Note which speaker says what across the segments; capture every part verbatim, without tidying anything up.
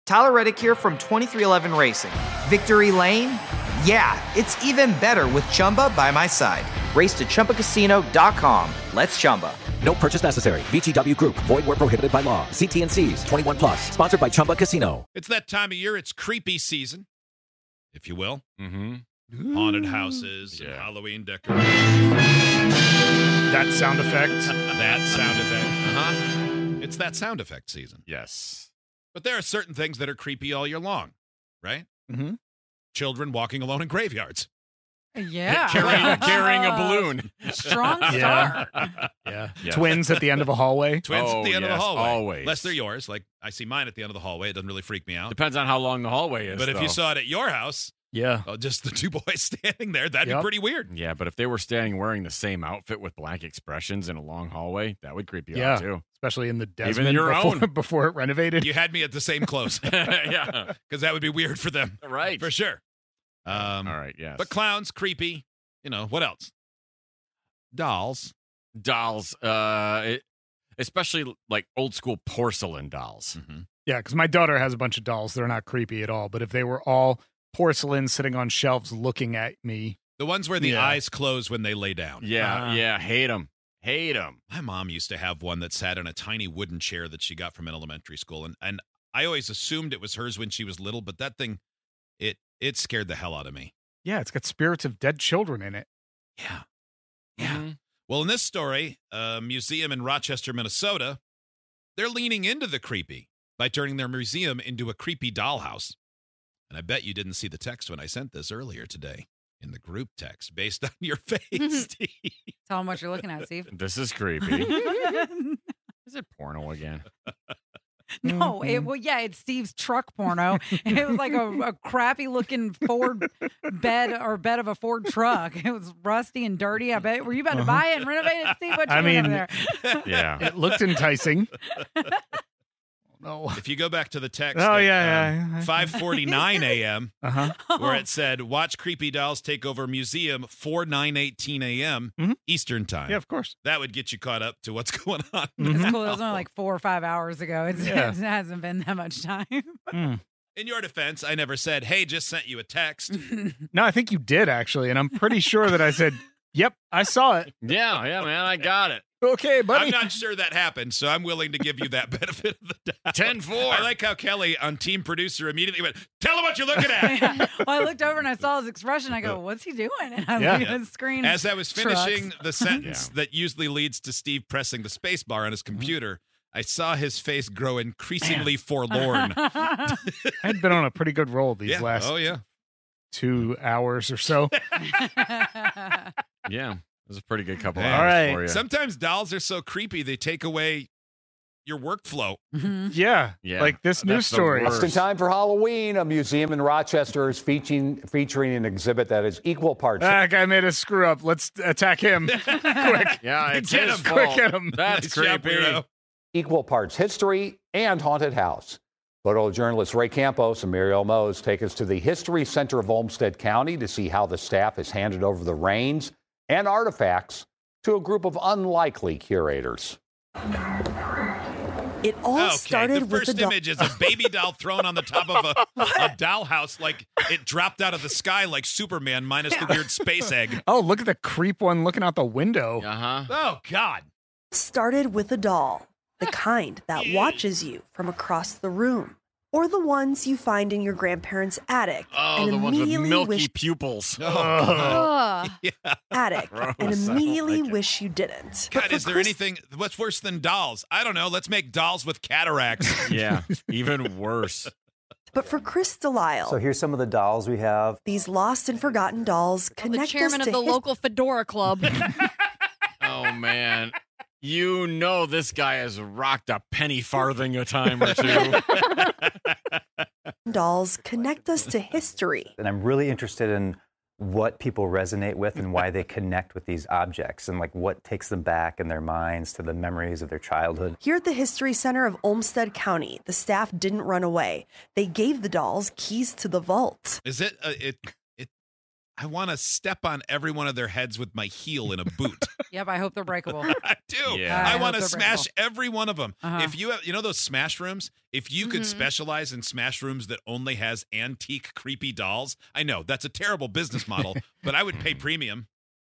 Speaker 1: Tyler Reddick here from twenty-three eleven Racing. Victory Lane? Yeah, it's even better with Chumba by my side. Race to Chumba Casino dot com. Let's Chumba.
Speaker 2: No purchase necessary. V G W Group. Void where prohibited by law. See T and C's. twenty-one plus. Sponsored by Chumba Casino.
Speaker 3: It's that time of year. It's creepy season, if you will.
Speaker 4: Mm-hmm.
Speaker 3: Haunted houses
Speaker 4: Yeah.
Speaker 3: and Halloween decorations.
Speaker 5: That sound effect.
Speaker 3: That sound effect. Uh-huh. It's that sound effect season.
Speaker 4: Yes.
Speaker 3: But there are certain things that are creepy all year long, right?
Speaker 5: Mm-hmm.
Speaker 3: Children walking alone in graveyards.
Speaker 6: Yeah.
Speaker 4: carrying, carrying a balloon.
Speaker 6: Strong
Speaker 5: Yeah.
Speaker 6: start.
Speaker 5: Yeah.
Speaker 4: Yes.
Speaker 5: Twins at the end of a hallway.
Speaker 3: Twins
Speaker 4: Oh,
Speaker 3: at the end of
Speaker 4: yes,
Speaker 3: the hallway.
Speaker 4: always.
Speaker 3: Unless they're yours. Like, I see mine at the end of the hallway. It doesn't really freak me out.
Speaker 4: Depends on how long the hallway is.
Speaker 3: But if
Speaker 4: though.
Speaker 3: you saw it at your house,
Speaker 5: Yeah.
Speaker 3: oh, just the two boys standing there, that'd
Speaker 5: Yep.
Speaker 3: be pretty weird.
Speaker 4: Yeah, but if they were standing wearing the same outfit with blank expressions in a long hallway, that would creep you
Speaker 5: Yeah.
Speaker 4: out too.
Speaker 5: Especially in the Desmond
Speaker 4: your
Speaker 5: before,
Speaker 4: own.
Speaker 5: before it renovated.
Speaker 3: You had me at the same clothes
Speaker 4: yeah.
Speaker 3: because that would be weird for them,
Speaker 4: Right.
Speaker 3: for sure. Um,
Speaker 4: All right, yes.
Speaker 3: But clowns, creepy. You know, what else? Dolls.
Speaker 4: dolls, uh, it, especially like old school porcelain dolls.
Speaker 3: Mm-hmm.
Speaker 5: Yeah, because my daughter has a bunch of dolls. They're not creepy at all. But if they were all porcelain sitting on shelves looking at me.
Speaker 3: The ones where the
Speaker 5: Yeah.
Speaker 3: eyes close when they lay down.
Speaker 4: Yeah,
Speaker 5: Ah.
Speaker 4: yeah, hate them. Hate them.
Speaker 3: My mom used to have one that sat in a tiny wooden chair that she got from an elementary school. And, and I always assumed it was hers when she was little, but that thing, it it scared the hell out of me.
Speaker 5: Yeah, it's got spirits of dead children in it.
Speaker 3: Yeah. Yeah.
Speaker 4: Mhm.
Speaker 3: Well, in this story, a museum in Rochester, Minnesota, they're leaning into the creepy by turning their museum into a creepy dollhouse. And I bet you didn't see the text when I sent this earlier today in the group text based on your face, Steve.
Speaker 6: Tell them what you're looking at, Steve.
Speaker 4: This is creepy. Is it porno again?
Speaker 6: No, it well, yeah, it's Steve's truck porno. It was like a, a crappy looking Ford bed or bed of a Ford truck. It was rusty and dirty. I bet. Were you about to buy it and renovate it, Steve? What you
Speaker 5: I
Speaker 6: doing
Speaker 5: mean-
Speaker 6: over there?
Speaker 4: Yeah.
Speaker 5: It looked enticing. No.
Speaker 3: If you go back to the text
Speaker 5: Oh,
Speaker 3: at,
Speaker 5: yeah,
Speaker 3: um,
Speaker 5: yeah.
Speaker 3: five forty-nine a.m.,
Speaker 5: Uh-huh.
Speaker 3: where it said, watch creepy dolls take over museum four nine eighteen a.m.
Speaker 5: Mhm.
Speaker 3: Eastern time.
Speaker 5: Yeah, of course.
Speaker 3: That would get you caught up to what's going on.
Speaker 5: Mhm.
Speaker 6: It's cool. It was only like four or five hours ago. It's,
Speaker 5: Yeah.
Speaker 6: It hasn't been that much time.
Speaker 5: Mm.
Speaker 3: In your defense, I never said, hey, just sent you a text.
Speaker 5: No, I think you did, actually. And I'm pretty sure that I said, yep, I saw it.
Speaker 4: Yeah, yeah, man, I got it.
Speaker 5: Okay, buddy.
Speaker 3: I'm not sure that happened, so I'm willing to give you that benefit of the doubt.
Speaker 4: ten four.
Speaker 3: I like how Kelly on Team Producer immediately went, tell him what you're looking at.
Speaker 6: Yeah. Well, I looked over and I saw his expression. I go, what's he doing? And I
Speaker 5: Yeah.
Speaker 6: looked at the screen.
Speaker 3: As I was finishing
Speaker 6: Trucks.
Speaker 3: the sentence
Speaker 4: Yeah.
Speaker 3: that usually leads to Steve pressing the space bar on his computer, I saw his face grow increasingly forlorn.
Speaker 5: I'd been on a pretty good roll these
Speaker 3: Yeah.
Speaker 5: last
Speaker 3: Oh, yeah.
Speaker 5: two hours or so.
Speaker 4: Yeah, it was a pretty good couple
Speaker 3: Hey.
Speaker 4: hours
Speaker 5: All right.
Speaker 4: for you.
Speaker 3: Sometimes dolls are so creepy, they take away your workflow.
Speaker 6: Mhm.
Speaker 5: Yeah,
Speaker 4: Yeah,
Speaker 5: like this
Speaker 4: that's
Speaker 5: news
Speaker 4: the
Speaker 5: story.
Speaker 4: worst.
Speaker 7: Just in time for Halloween, a museum in Rochester is featuring featuring an exhibit that is equal parts.
Speaker 5: That guy made a screw up. Let's attack him. Quick.
Speaker 4: Yeah, it's
Speaker 3: Get
Speaker 4: his
Speaker 3: him.
Speaker 4: fault.
Speaker 5: Quick, get him.
Speaker 4: That's
Speaker 3: Nice job,
Speaker 4: creepy.
Speaker 3: weirdo.
Speaker 7: equal parts history and haunted house. Photojournalist Ray Campos and Muriel Mose take us to the History Center of Olmsted County to see how the staff has handed over the reins and artifacts to a group of unlikely curators.
Speaker 8: It all
Speaker 3: Okay,
Speaker 8: started
Speaker 3: the
Speaker 8: with
Speaker 3: first
Speaker 8: a doll.
Speaker 3: image is a baby doll thrown on the top of a, a dollhouse like it dropped out of the sky like Superman minus the weird space egg.
Speaker 5: Oh, look at the creep one looking out the window.
Speaker 4: Uh huh.
Speaker 3: Oh, God.
Speaker 8: Started with a doll, the kind that watches you from across the room, or the ones you find in your grandparents' attic
Speaker 4: Oh,
Speaker 8: and
Speaker 4: the ones with
Speaker 8: immediately
Speaker 4: milky
Speaker 8: wish
Speaker 4: pupils.
Speaker 3: Oh, God.
Speaker 6: Ugh.
Speaker 3: Yeah.
Speaker 8: attic
Speaker 4: Gross.
Speaker 8: and
Speaker 4: I don't
Speaker 8: immediately
Speaker 4: like it.
Speaker 8: wish you didn't. But
Speaker 3: God,
Speaker 8: for
Speaker 3: is there
Speaker 8: Chris-
Speaker 3: anything, what's worse than dolls? I don't know. Let's make dolls with cataracts.
Speaker 4: Yeah, even worse.
Speaker 8: But for Chris Delisle,
Speaker 9: So here's some of the dolls we have.
Speaker 8: these lost and forgotten dolls
Speaker 10: the
Speaker 8: connect
Speaker 10: chairman
Speaker 8: us
Speaker 10: of
Speaker 8: to
Speaker 10: the
Speaker 8: his-
Speaker 10: local fedora club.
Speaker 4: Oh, man. You know this guy has rocked a penny farthing a time or two.
Speaker 8: dolls connect us to history.
Speaker 9: And I'm really interested in what people resonate with and why they connect with these objects and like what takes them back in their minds to the memories of their childhood.
Speaker 8: Here at the History Center of Olmsted County, the staff didn't run away. They gave the dolls keys to the vault.
Speaker 3: Is it, uh, it, it, I want to step on every one of their heads with my heel in a boot.
Speaker 6: Yep, I hope they're breakable.
Speaker 3: I do.
Speaker 4: Yeah.
Speaker 3: I,
Speaker 6: I
Speaker 3: want to
Speaker 6: hope they're
Speaker 3: smash
Speaker 6: breakable.
Speaker 3: every one of them.
Speaker 6: Uh-huh.
Speaker 3: If you have, you know those smash rooms, if you could
Speaker 10: Mhm.
Speaker 3: specialize in smash rooms that only has antique creepy dolls, I know that's a terrible business model, but I would pay premium.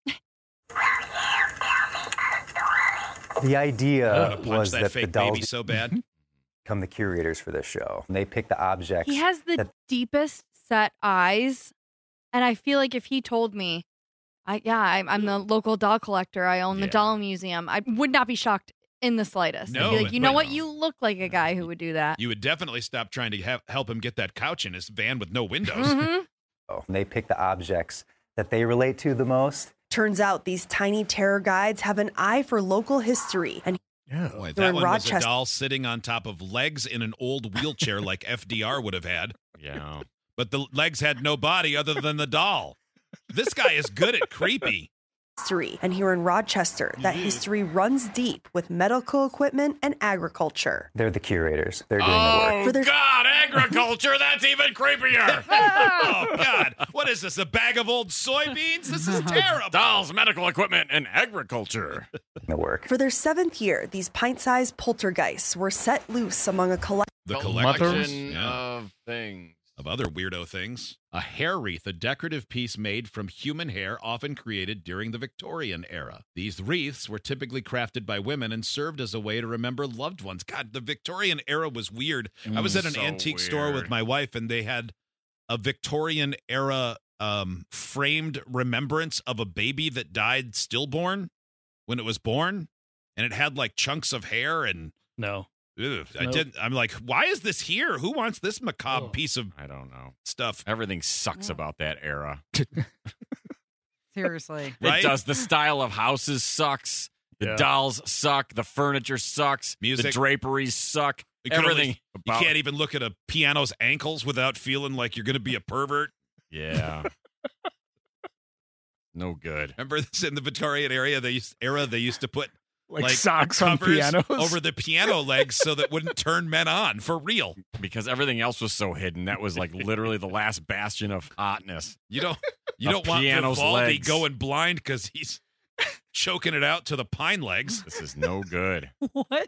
Speaker 9: The
Speaker 3: I
Speaker 9: idea
Speaker 3: want to punch
Speaker 9: was
Speaker 3: that
Speaker 9: that the
Speaker 3: fake
Speaker 9: dolls
Speaker 3: baby so bad.
Speaker 9: become the curators for this show. And they pick the objects.
Speaker 10: He has the
Speaker 9: that-
Speaker 10: deepest set eyes, and I feel like if he told me, I yeah, I'm, I'm the local doll collector. I own the
Speaker 4: Yeah.
Speaker 10: doll museum. I would not be shocked in the slightest. I'd
Speaker 3: No,
Speaker 10: be like, you know
Speaker 3: but-
Speaker 10: what? You look like a guy who would do that.
Speaker 3: You would definitely stop trying to have, help him get that couch in his van with no windows.
Speaker 10: Mhm.
Speaker 9: show. And they pick the objects that they relate to the most.
Speaker 8: Turns out these tiny terror guides have an eye for local history, and
Speaker 5: Yeah.
Speaker 3: Boy,
Speaker 8: They're
Speaker 3: that
Speaker 8: in
Speaker 3: one was a
Speaker 8: Rochester.
Speaker 3: doll sitting on top of legs in an old wheelchair like F D R would have had,
Speaker 4: Yeah.
Speaker 3: but the legs had no body other than the doll. This guy is good at creepy.
Speaker 8: history. And here in Rochester, that history runs deep with medical equipment and agriculture.
Speaker 9: They're the curators. They're doing the
Speaker 4: Oh,
Speaker 9: work.
Speaker 8: For their-
Speaker 4: God, agriculture, that's even creepier.
Speaker 3: Oh, God. What is this, a bag of old soybeans? This is terrible.
Speaker 4: Dolls, medical equipment, and agriculture.
Speaker 9: The work.
Speaker 8: For their seventh year, these pint-sized poltergeists were set loose among a collection.
Speaker 3: The
Speaker 4: Collection
Speaker 3: collection yeah,
Speaker 4: of things.
Speaker 3: of other weirdo things. A hair wreath, a decorative piece made from human hair, often created during the Victorian era. These wreaths were typically crafted by women and served as a way to remember loved ones. God, the Victorian era was weird. I was at an
Speaker 4: So
Speaker 3: antique store with
Speaker 4: weird.
Speaker 3: my wife, and they had a Victorian era um, framed remembrance of a baby that died stillborn when it was born, and it had like chunks of hair and.
Speaker 5: No.
Speaker 3: Ugh, I
Speaker 5: Nope.
Speaker 3: did. I'm like, why is this here? Who wants this macabre
Speaker 5: Oh.
Speaker 3: piece of
Speaker 4: I don't know.
Speaker 3: stuff?
Speaker 4: Everything sucks about that era.
Speaker 6: Seriously.
Speaker 3: Right?
Speaker 4: It does. The style of houses sucks. The
Speaker 5: Yeah.
Speaker 4: dolls suck. The furniture sucks.
Speaker 3: Music.
Speaker 4: The draperies suck.
Speaker 3: You can only-
Speaker 4: Everything.
Speaker 3: You
Speaker 4: about
Speaker 3: can't even look at a piano's ankles without feeling like you're going to be a pervert.
Speaker 4: Yeah. No good.
Speaker 3: Remember this in the Victorian era? They used era they used to put
Speaker 5: Like,
Speaker 3: like
Speaker 5: socks on
Speaker 3: covers
Speaker 5: pianos.
Speaker 3: over the piano legs so that wouldn't turn men on for real.
Speaker 4: Because everything else was so hidden. That was like literally the last bastion of hotness.
Speaker 3: You don't you
Speaker 4: A
Speaker 3: don't want
Speaker 4: piano's
Speaker 3: Vivaldi
Speaker 4: legs.
Speaker 3: going blind because he's choking it out to the pine legs.
Speaker 4: This is no good.
Speaker 6: What?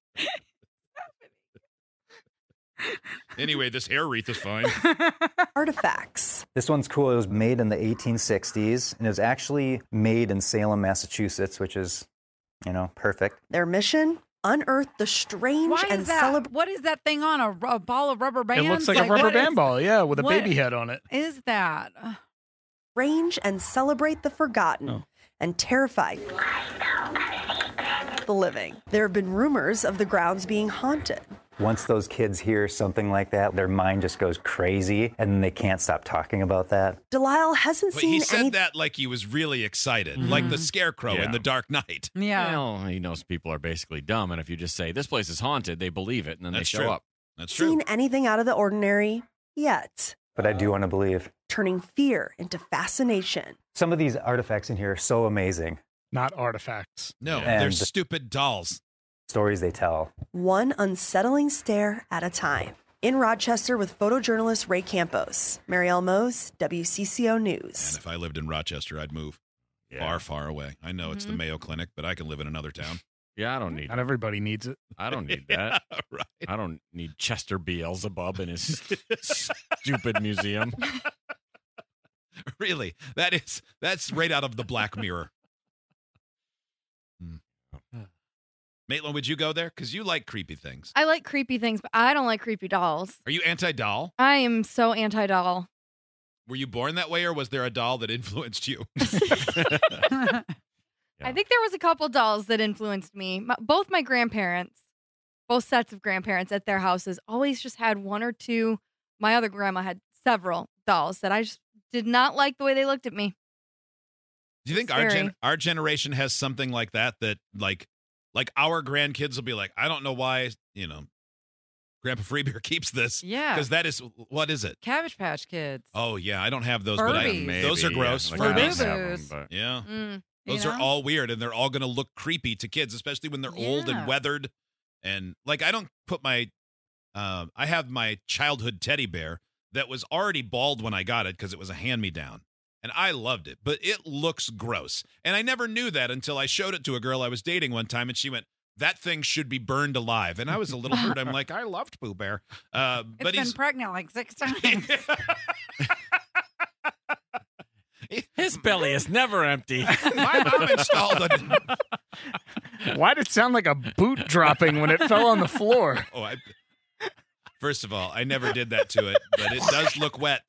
Speaker 3: Anyway, this hair wreath is fine.
Speaker 8: Artifacts.
Speaker 9: This one's cool. It was made in the eighteen sixties, and it was actually made in Salem, Massachusetts, which is, you know, perfect.
Speaker 8: Their mission? Unearth the strange
Speaker 6: Why
Speaker 8: and
Speaker 6: is that?
Speaker 8: celebrate.
Speaker 6: What is that thing on a, a ball of rubber bands?
Speaker 5: It looks like, a rubber
Speaker 6: what
Speaker 5: band
Speaker 6: is-
Speaker 5: ball, yeah, with a
Speaker 6: what
Speaker 5: baby head on it.
Speaker 6: Is that?
Speaker 8: Range and celebrate the forgotten
Speaker 5: Oh.
Speaker 8: and terrify the living. There have been rumors of the grounds being haunted.
Speaker 9: Once those kids hear something like that, their mind just goes crazy, and then they can't stop talking about that.
Speaker 8: Delisle hasn't
Speaker 3: But
Speaker 8: seen
Speaker 3: he said
Speaker 8: any.
Speaker 3: that like he was really excited, like the scarecrow
Speaker 4: Yeah.
Speaker 3: in The Dark Knight.
Speaker 6: Yeah.
Speaker 4: Well, he knows people are basically dumb, and if you just say this place is haunted, they believe it, and then
Speaker 3: That's
Speaker 4: they show
Speaker 3: true.
Speaker 4: up.
Speaker 3: That's true.
Speaker 8: Seen anything out of the ordinary yet,
Speaker 9: But I do want to believe.
Speaker 8: turning fear into fascination.
Speaker 9: Some of these artifacts in here are so amazing.
Speaker 5: Not artifacts.
Speaker 3: No,
Speaker 4: Yeah.
Speaker 3: they're
Speaker 9: And-
Speaker 3: stupid dolls.
Speaker 9: Stories they tell.
Speaker 8: One unsettling stare at a time. In Rochester with photojournalist Ray Campos. Marielle Mose, W C C O
Speaker 3: And
Speaker 8: News.
Speaker 3: if I lived in Rochester, I'd move
Speaker 4: Yeah.
Speaker 3: far, far away. I know it's the Mayo Clinic, but I can live in another town.
Speaker 4: Yeah, I don't need.
Speaker 5: Not everybody needs it.
Speaker 4: I don't need that.
Speaker 3: Yeah, right.
Speaker 4: I don't need Chester Beelzebub in his stupid museum.
Speaker 3: Really, that is that's right out of the Black Mirror. Hmm. Maitland, would you go there? Because you like creepy things.
Speaker 10: I like creepy things, but I don't like creepy dolls.
Speaker 3: Are you anti-doll?
Speaker 10: I am so anti-doll.
Speaker 3: Were you born that way, or was there a doll that influenced you?
Speaker 10: I think there was a couple dolls that influenced me. My, both my grandparents, both sets of grandparents at their houses always just had one or two. My other grandma had several dolls that I just did not like the way they looked at me.
Speaker 3: Do you think our gen-
Speaker 10: Scary.
Speaker 3: our generation has something like that? That like like our grandkids will be like, I don't know why, you know, Grandpa Freebeer keeps this.
Speaker 6: Yeah.
Speaker 3: Because that is what is it?
Speaker 6: Cabbage Patch Kids.
Speaker 3: Oh yeah, I don't have those, but I,
Speaker 6: Furbies.
Speaker 3: those are
Speaker 4: Maybe,
Speaker 3: gross.
Speaker 4: yeah, like I don't
Speaker 3: Furbies.
Speaker 4: have 'em,
Speaker 6: Furbies.
Speaker 4: but-
Speaker 3: Yeah.
Speaker 10: Mm.
Speaker 6: You
Speaker 3: Those are
Speaker 6: know?
Speaker 3: all weird, and they're all going to look creepy to kids, especially when they're old
Speaker 6: Yeah.
Speaker 3: and weathered. And like, I don't put my, um, I have my childhood teddy bear that was already bald when I got it because it was a hand me down. And I loved it, but it looks gross. And I never knew that until I showed it to a girl I was dating one time, and she went, that thing should be burned alive. And I was a little hurt. I'm like, I loved Pooh Bear. Uh,
Speaker 6: It's
Speaker 3: but
Speaker 6: been
Speaker 3: he's
Speaker 6: pregnant like six times.
Speaker 4: His belly is never empty.
Speaker 3: My mom installed a...
Speaker 5: Why did it sound like a boot dropping when it fell on the floor?
Speaker 3: Oh, I... First of all, I never did that to it, but it does look wet.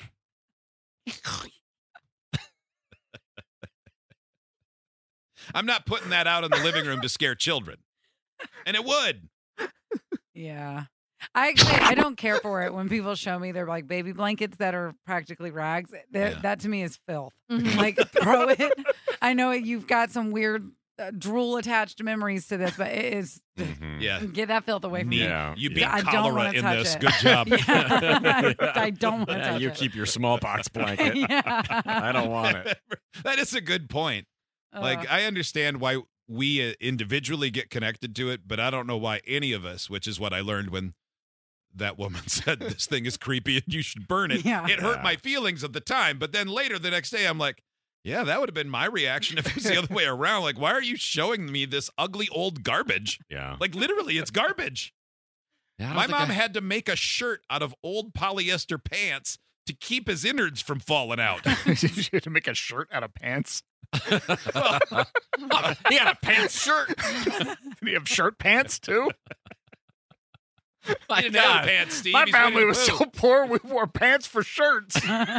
Speaker 3: I'm not putting that out in the living room to scare children. And it would.
Speaker 6: Yeah. I actually, I don't care for it when people show me their like baby blankets that are practically rags. That,
Speaker 3: Yeah.
Speaker 6: that to me is filth.
Speaker 10: Mhm.
Speaker 6: Like throw it. I know you've got some weird uh, drool attached memories to this, but it is
Speaker 3: Yeah.
Speaker 6: get that filth away from me.
Speaker 4: Yeah.
Speaker 3: You
Speaker 4: yeah.
Speaker 3: beat
Speaker 6: I don't
Speaker 3: cholera
Speaker 6: wanna
Speaker 3: in
Speaker 6: touch
Speaker 3: this.
Speaker 6: it.
Speaker 3: Good job.
Speaker 6: Yeah. I don't want to
Speaker 4: Yeah,
Speaker 6: touch
Speaker 4: you
Speaker 6: it.
Speaker 4: keep your smallpox blanket.
Speaker 6: Yeah.
Speaker 4: I don't want it.
Speaker 3: That is a good point. Like,
Speaker 6: Ugh.
Speaker 3: I understand why we uh, individually get connected to it, but I don't know why any of us, which is what I learned when that woman said this thing is creepy and you should burn it.
Speaker 6: Yeah.
Speaker 3: It hurt
Speaker 4: Yeah.
Speaker 3: my feelings at the time, but then later the next day I'm like, yeah, that would have been my reaction if it was the other way around. Like, why are you showing me this ugly old garbage?
Speaker 4: Yeah.
Speaker 3: Like, literally, it's garbage.
Speaker 4: Yeah, I don't
Speaker 3: My
Speaker 4: think
Speaker 3: mom
Speaker 4: I-
Speaker 3: had to make a shirt out of old polyester pants to keep his innards from falling out.
Speaker 5: You had to make a shirt out of pants.
Speaker 3: Well,
Speaker 4: he had a pants shirt.
Speaker 5: Did he have shirt pants too?
Speaker 3: I didn't have pants, Steve.
Speaker 5: My
Speaker 3: He's
Speaker 5: family
Speaker 3: Winnie
Speaker 5: was
Speaker 3: the
Speaker 5: so poor we wore pants for shirts.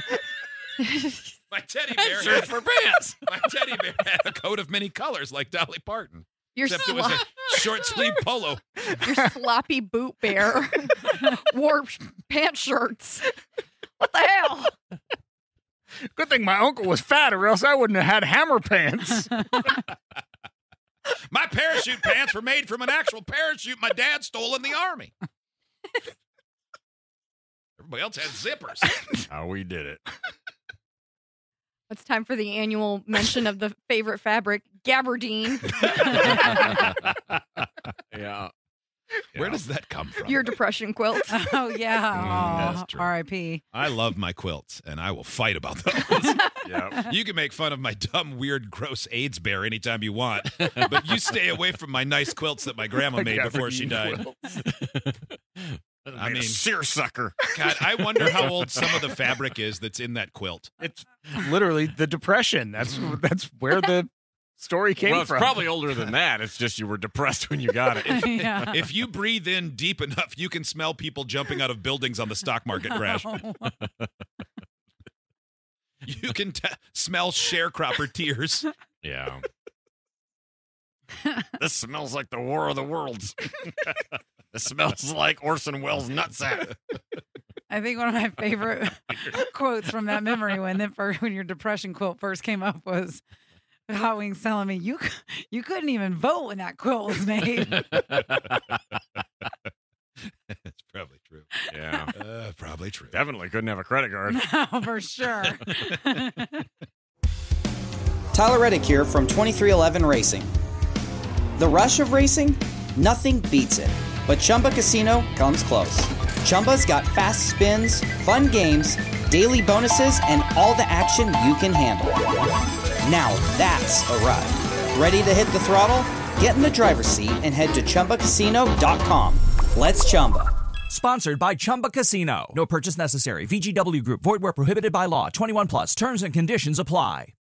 Speaker 3: My teddy bear
Speaker 4: Shirts
Speaker 3: had,
Speaker 4: for pants.
Speaker 3: my teddy bear had a coat of many colors like Dolly Parton.
Speaker 10: Your,
Speaker 3: Except it was
Speaker 10: slo-
Speaker 3: a short sleeve polo.
Speaker 10: your sloppy boot bear wore pant shirts. What the hell?
Speaker 5: Good thing my uncle was fat, or else I wouldn't have had hammer pants.
Speaker 3: My parachute pants were made from an actual parachute my dad stole in the army. Everybody else had zippers.
Speaker 4: How we did it.
Speaker 10: It's time for the annual mention of the favorite fabric, gabardine.
Speaker 4: Yeah.
Speaker 3: Where does that come from?
Speaker 10: Your depression quilt.
Speaker 6: Oh yeah.
Speaker 3: Mm, that's
Speaker 6: Oh,
Speaker 3: true.
Speaker 6: R I P
Speaker 3: I love my quilts, and I will fight about those.
Speaker 4: Yeah.
Speaker 3: You can make fun of my dumb, weird, gross AIDS bear anytime you want, but you stay away from my nice quilts that my grandma made before she died.
Speaker 4: I mean,
Speaker 3: mean-
Speaker 4: seersucker.
Speaker 3: God, I wonder how old some of the fabric is that's in that quilt.
Speaker 5: It's literally the Depression. That's that's where the story came
Speaker 4: Well, it's
Speaker 5: from.
Speaker 4: probably older than that. It's just you were depressed when you got it.
Speaker 6: Yeah.
Speaker 3: If you breathe in deep enough, you can smell people jumping out of buildings on the stock market crash. You can t- smell sharecropper tears.
Speaker 4: Yeah. This smells like the War of the Worlds. This smells like Orson Welles' nutsack.
Speaker 6: I think one of my favorite quotes from that memory when the first, when your depression quilt first came up was Hot Wings telling me you c- you couldn't even vote when that quilt was made.
Speaker 3: That's probably true.
Speaker 4: Yeah.
Speaker 3: Uh, probably true.
Speaker 4: Definitely couldn't have a credit card.
Speaker 6: No, for sure.
Speaker 1: Tyler Reddick here from twenty-three eleven Racing. The rush of racing? Nothing beats it. But Chumba Casino comes close. Chumba's got fast spins, fun games, daily bonuses, and all the action you can handle. Now that's a ride. Ready to hit the throttle? Get in the driver's seat and head to Chumba Casino dot com. Let's Chumba.
Speaker 11: Sponsored by Chumba Casino. No purchase necessary. V G W Group. Void where prohibited by law. twenty-one plus. Terms and conditions apply.